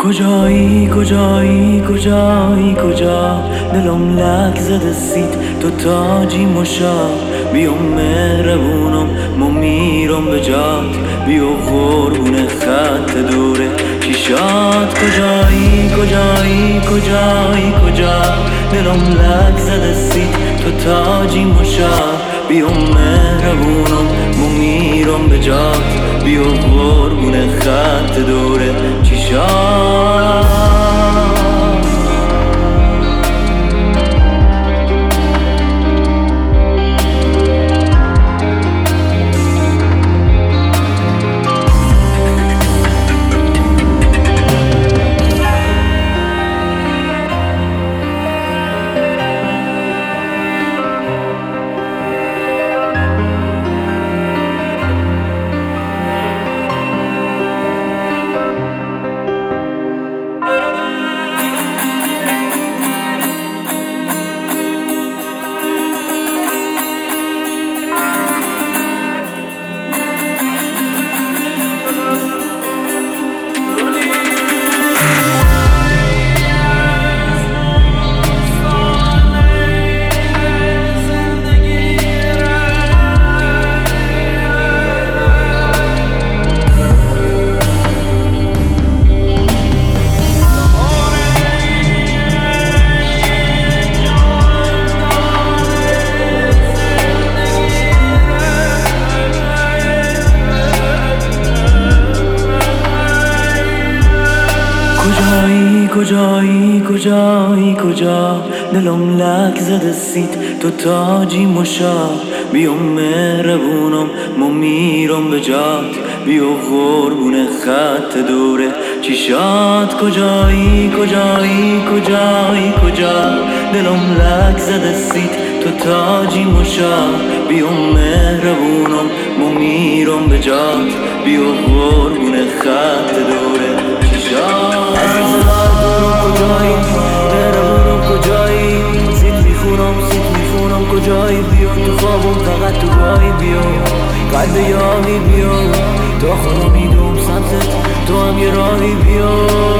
کجایی کجایی کجایی کجا دلم لک زده سیت تو تاجی مشا بیام مهربونم ما میرم به جات بیا قربون خط دوره چیشات کجایی کجایی کجایی کجا دلم لک زده سیت تو تاجی مشا بیام مهربونم ما میرم به جات بیا قربون خط دوره چیشات کجایی کجایی کجایی کجا دلم لک زده سیت تو تاجی مشا بیام مهربونم ما میرم به جات بیا قربون خط دوره چیشات کجایی کجایی کجایی کجا دلم لک زده سیت تو تاجی مشا بیام مهربونم ما میرم به جات بیا قربون خط دوره چیشات کجایی بیا تو خوابم فقط تو گاهی بیا قلب یاری بیا تا خدا میدوم سمتت تو هم یه راهی بیا